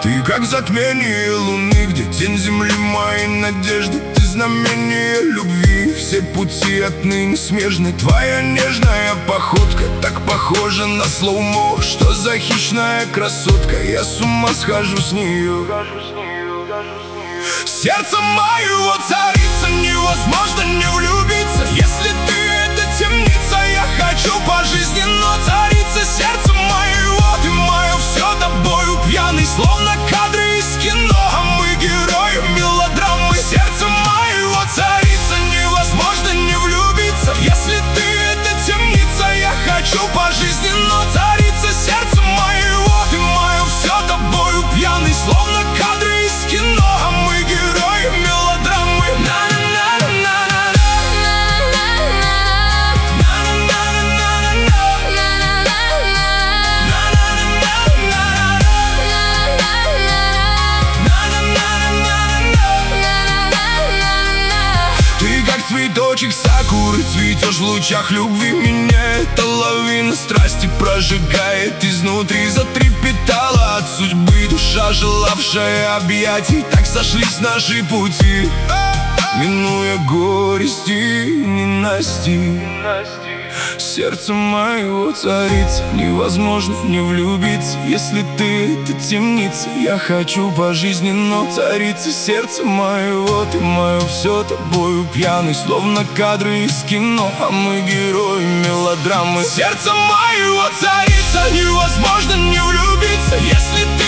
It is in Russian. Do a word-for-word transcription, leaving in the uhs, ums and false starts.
Ты как затмение луны, где тень земли моей надежды. Ты знамение любви, все пути отныне смежны. Твоя нежная походка так похожа на слоумо. Что за хищная красотка, я с ума схожу с нее. Сердце моего царица, невозможно не влюбиться. Если ты это темница, я хочу пожизненно царица. Сердце моего, ты мое все тобою пьяный, словно кадры из кино, а мы герои мелодрамы. Сердце моего царица, невозможно не влюбиться. Если ты это темница, я хочу пожизненно царица. Сердце моего, ты мое все тобою пьяный, словно кадры из кино, а мы герои мелодрамы. Ты как цветочек сакуры, цветешь в лучах любви. Меня эта лавина страсти прожигает изнутри. Затрепетала от судьбы душа, желавшая объятий. Так сошлись наши пути, минуя горести и ненасти. Сердце моего царица, невозможно не влюбиться. Если ты это темница, я хочу пожизненно царица. Сердце моего, ты мое все тобою пьяный, словно кадры из кино, а мы герои мелодрамы. Сердце моего царица, невозможно не влюбиться. Если ты